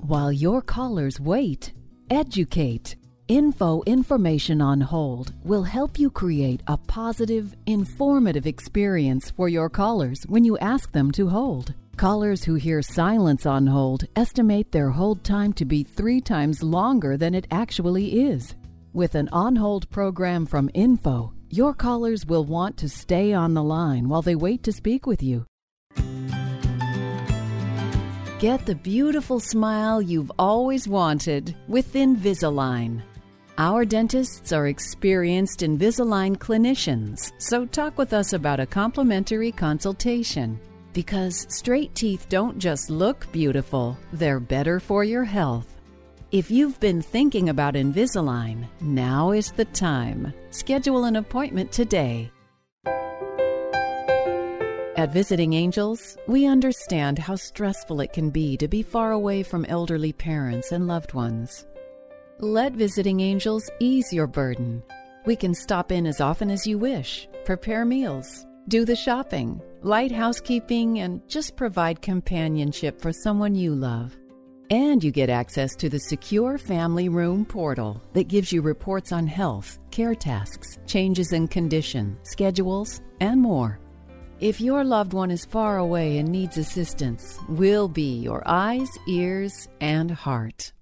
while your callers wait. Educate. Information on hold will help you create a positive, informative experience for your callers when you ask them to hold. Callers who hear silence on hold estimate their hold time to be 3 times longer than it actually is. With an on-hold program from Info, your callers will want to stay on the line while they wait to speak with you. Get the beautiful smile you've always wanted with Invisalign. Our dentists are experienced Invisalign clinicians, so talk with us about a complimentary consultation. Because straight teeth don't just look beautiful, they're better for your health. If you've been thinking about Invisalign, now is the time. Schedule an appointment today. At Visiting Angels, we understand how stressful it can be to be far away from elderly parents and loved ones. Let Visiting Angels ease your burden. We can stop in as often as you wish, prepare meals, do the shopping, light housekeeping, and just provide companionship for someone you love. And you get access to the secure family room portal that gives you reports on health, care tasks, changes in condition, schedules, and more. If your loved one is far away and needs assistance, we'll be your eyes, ears, and heart.